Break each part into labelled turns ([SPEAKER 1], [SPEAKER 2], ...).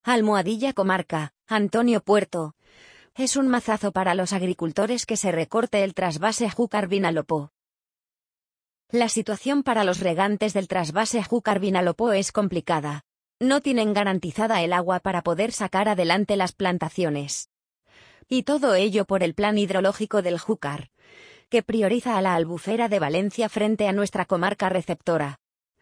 [SPEAKER 1] Almohadilla Comarca, Antonio Puerto. Es un mazazo para los agricultores que se recorte el trasvase Júcar-Vinalopó. La situación para los regantes del trasvase Júcar-Vinalopó es complicada. No tienen garantizada el agua para poder sacar adelante las plantaciones. Y todo ello por el plan hidrológico del Júcar, que prioriza a la Albufera de Valencia frente a nuestra comarca receptora.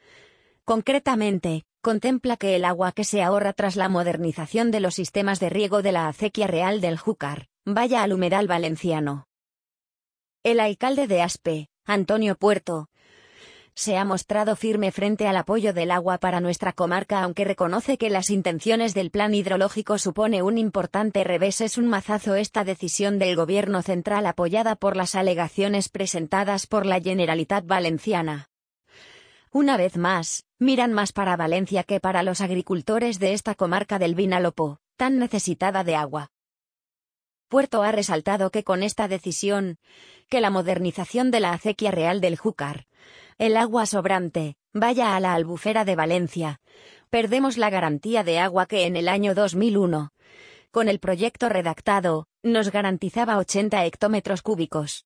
[SPEAKER 1] Concretamente, contempla que el agua que se ahorra tras la modernización de los sistemas de riego de la acequia real del Júcar vaya al humedal valenciano. El alcalde de Aspe, Antonio Puerto, se ha mostrado firme frente al apoyo del agua para nuestra comarca, aunque reconoce que las intenciones del plan hidrológico supone un importante revés. Es un mazazo esta decisión del gobierno central apoyada por las alegaciones presentadas por la Generalitat Valenciana. Una vez más, miran más para Valencia que para los agricultores de esta comarca del Vinalopó, tan necesitada de agua. Puerto ha resaltado que con esta decisión, que la modernización de la acequia real del Júcar, el agua sobrante, vaya a la Albufera de Valencia, perdemos la garantía de agua que en el año 2001, con el proyecto redactado, nos garantizaba 80 hectómetros cúbicos.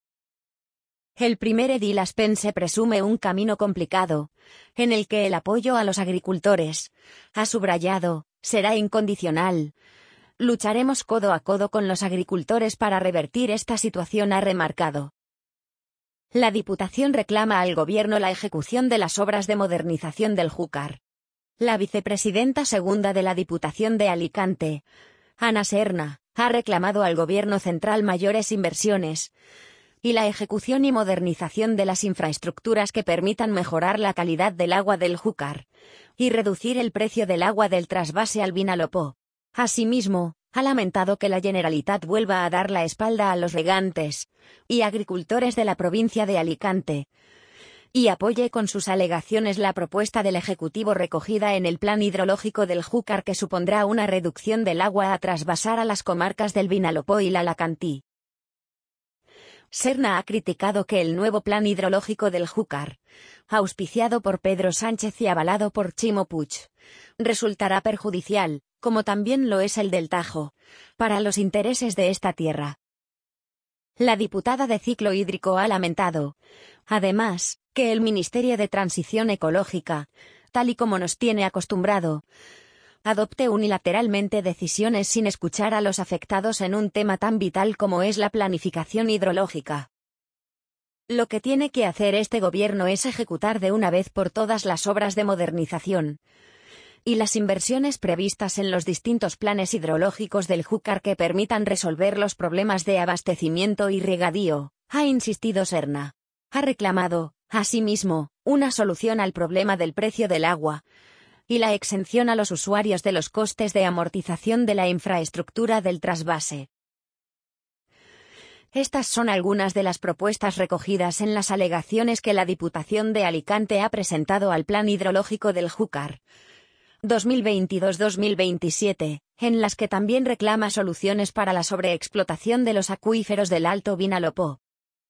[SPEAKER 1] El primer edil aspense presume un camino complicado, en el que el apoyo a los agricultores, ha subrayado, será incondicional. Lucharemos codo a codo con los agricultores para revertir esta situación, ha remarcado. La Diputación reclama al Gobierno la ejecución de las obras de modernización del Júcar. La vicepresidenta segunda de la Diputación de Alicante, Ana Serna, ha reclamado al Gobierno central mayores inversiones y la ejecución y modernización de las infraestructuras que permitan mejorar la calidad del agua del Júcar y reducir el precio del agua del trasvase al Vinalopó. Asimismo, ha lamentado que la Generalitat vuelva a dar la espalda a los regantes y agricultores de la provincia de Alicante y apoye con sus alegaciones la propuesta del Ejecutivo recogida en el plan hidrológico del Júcar, que supondrá una reducción del agua a trasvasar a las comarcas del Vinalopó y la Alacantí. Serna ha criticado que el nuevo plan hidrológico del Júcar, auspiciado por Pedro Sánchez y avalado por Ximo Puig, resultará perjudicial, como también lo es el del Tajo, para los intereses de esta tierra. La diputada de Ciclo Hídrico ha lamentado, además, que el Ministerio de Transición Ecológica, tal y como nos tiene acostumbrado, adopte unilateralmente decisiones sin escuchar a los afectados en un tema tan vital como es la planificación hidrológica. Lo que tiene que hacer este gobierno es ejecutar de una vez por todas las obras de modernización y las inversiones previstas en los distintos planes hidrológicos del Júcar que permitan resolver los problemas de abastecimiento y regadío, ha insistido Serna. Ha reclamado, asimismo, una solución al problema del precio del agua y la exención a los usuarios de los costes de amortización de la infraestructura del trasvase. Estas son algunas de las propuestas recogidas en las alegaciones que la Diputación de Alicante ha presentado al Plan Hidrológico del Júcar 2022-2027, en las que también reclama soluciones para la sobreexplotación de los acuíferos del Alto Vinalopó.